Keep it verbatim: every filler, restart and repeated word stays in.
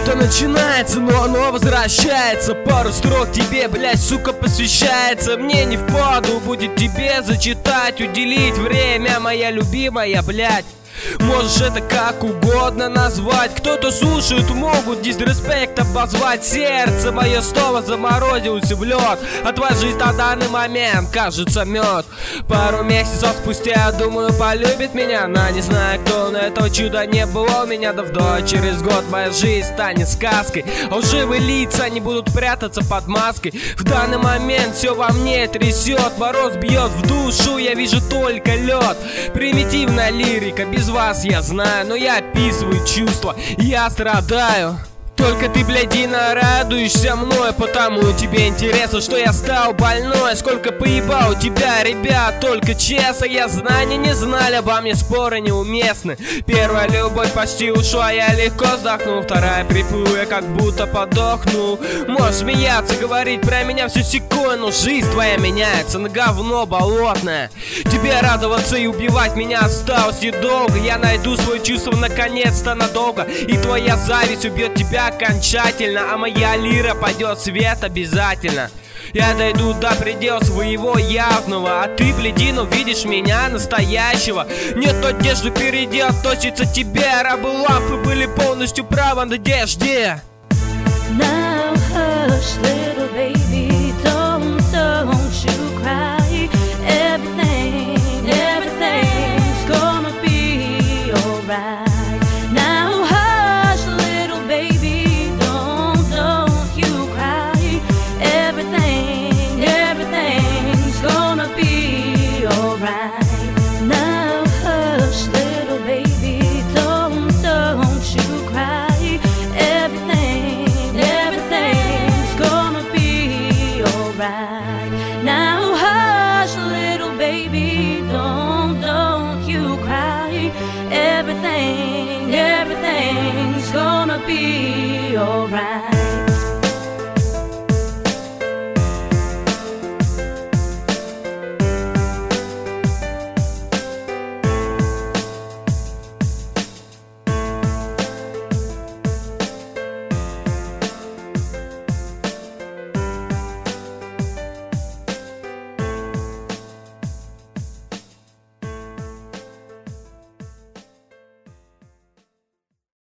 Что-то начинается, но оно возвращается. Пару строк тебе, блять, сука, посвящается. Мне не впаду будет тебе зачитать, уделить время, моя любимая, блять. Можешь это как угодно назвать. Кто-то слушает, могут дисреспект обозвать. Сердце мое снова заморозилось в лед, а твоя жизнь на данный момент кажется мед. Пару месяцев спустя, думаю, полюбит меня. Но не знаю, кто, но этого чуда не было у меня давно. Через год моя жизнь станет сказкой, а лживые лица не будут прятаться под маской. В данный момент все во мне трясет, мороз бьет в душу, я вижу только лед. Примитивная лирика, без вас я знаю, но я описываю чувства, я страдаю. Только ты, блядина, радуешься мной, потому тебе интересно, что я стал больной. Сколько поебал тебя, ребят, только честно. Я знания не знали, обо мне споры неуместны. Первая любовь почти ушла, я легко вздохнул. Вторая приплыла, я как будто подохнул. Можешь смеяться, говорить про меня всю секунду, но жизнь твоя меняется на говно болотное. Тебе радоваться и убивать меня осталось недолго. Я найду свое чувство наконец-то надолго, и твоя зависть убьет тебя окончательно, а моя лира пойдет в свет обязательно. Я дойду до предела своего явного, а ты, блядину, видишь меня настоящего. Нет надежды впереди, относится тебе. Рабы лампы были полностью правы в надежде. Now hush, little baby.